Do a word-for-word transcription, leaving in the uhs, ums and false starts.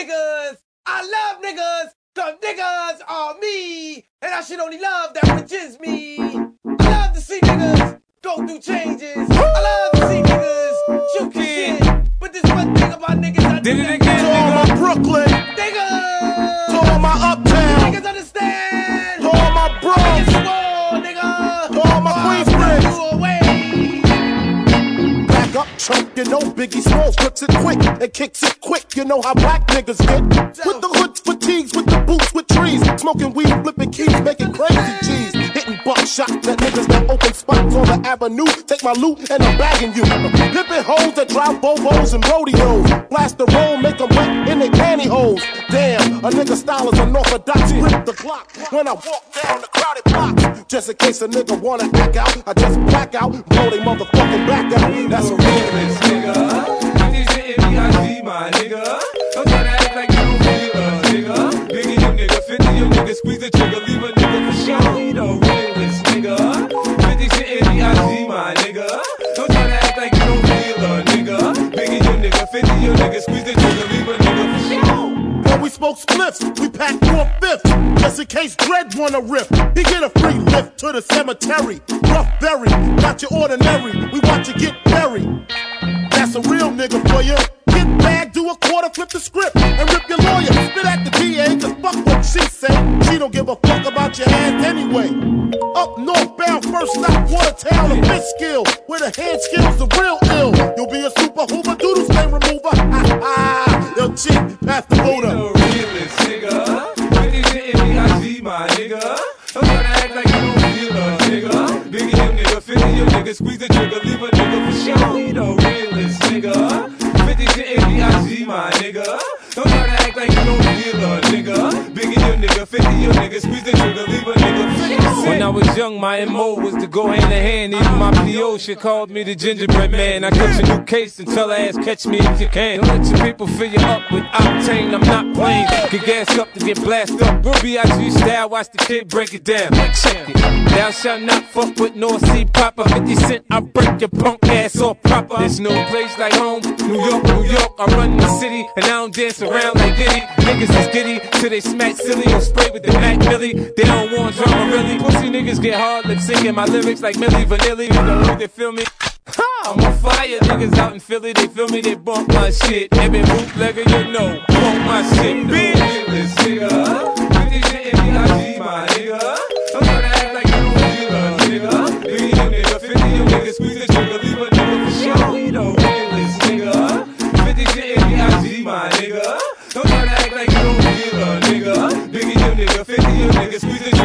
niggas. I love niggas, cause niggas are me. And I should only love that which is me. I love to see niggas go through changes. I love to see niggas shoot shit. But this one thing about niggas, I did it again, to all my Brooklyn, niggas, to all my uptown, niggas understand, to all my bros, niggas the wall, nigga, to all my Queensbridge. Back up, chump, you know Biggie Smalls grips it quick and kicks it quick. You know how black niggas get with the hoods, fatigues, with the boots, with trees, smoking weed, flipping keys, making crazy G's, hitting buckshot that niggas that open spots on the avenue. Take my loot and I'm bagging you. Pimpin' hoes that drive Bobos and rodeos, blast the roll, make them wet in their pantyhose. Damn, a nigga style is unorthodox. Grip the clock when I walk down the crowded block. Just in case a nigga wanna act out, I just black out, blow they motherfucking back out. That's a realist, nigga. fifty Cent M B I G, my nigga. Don't try to act like you don't feel us, nigga. Biggie, you nigga. fifty, you nigga. Squeeze the trigger, leave a nigga for sure. You the realist, nigga. fifty Cent M B I G, my nigga. Don't try to act like you don't feel us, nigga. Biggie, you nigga. fifty, you nigga. Squeeze the trigger, leave a nigga for sure. When we smoke spliffs, we pack four fifths, just in case Dread wanna rip. He get a free lift to the cemetery. Rough berry, not your ordinary. We want you get buried. That's a real nigga for you. Get back, do a quarter, flip the script, and rip your lawyer. Spit at the D A, cause fuck what she say. She don't give a fuck about your hands anyway. Up northbound, first stop, Watertown, a fish skill. Where the hand skills are real ill. You'll be a super hoover, doodle stain remover. Ha ha, yo chick, pass the motor. You the realest, nigga. fifty Cent M B I G, my nigga. Don't try to act like you don't feel us, nigga. Biggie, you nigga. fifty, you nigga. Squeeze the trigger, leave a nigga for sure. You the realest, nigga. fifty Cent M B I G, my nigga. Don't try to act like you don't feel us, nigga. Biggie, you nigga. fifty, you nigga. Squeeze the trigger, leave a nigga for sure. When I was young, my M O was to go hand in hand. Even my P O shit called me the gingerbread man. I catch a new case and tell her ass, catch me if you can. Don't let your people fill you up with octane. I'm not playing. Get gas up to get blasted up. Real B I G style, watch the kid break it down. Check it. Thou shalt not fuck with North Sea Papa. fifty Cent, I break your punk ass off proper. There's no place like home. New York, New York, I run the city. And I don't dance around like Diddy. Niggas is giddy till they smack silly or spray with the Mac Millie. They don't want drama really. Pussy niggas get hard lip singing my lyrics like Milli Vanilli. You know they feel me? I'm on fire, niggas out in Philly, they feel me, they bump my shit. Every bootlegger you know, bump my shit, bitch. Realist, nigga. fifty Cent M B I G, my nigga. Don't try to act like you don't feel us, nigga. Biggie, you nigga. fifty, you nigga. Squeeze the trigger, leave a nigga for sure. You the realist, nigga. fifty Cent M B I G, my nigga. Don't try to act like you don't feel us, nigga. Biggie, you nigga. fifty, you nigga. Squeeze the trigger.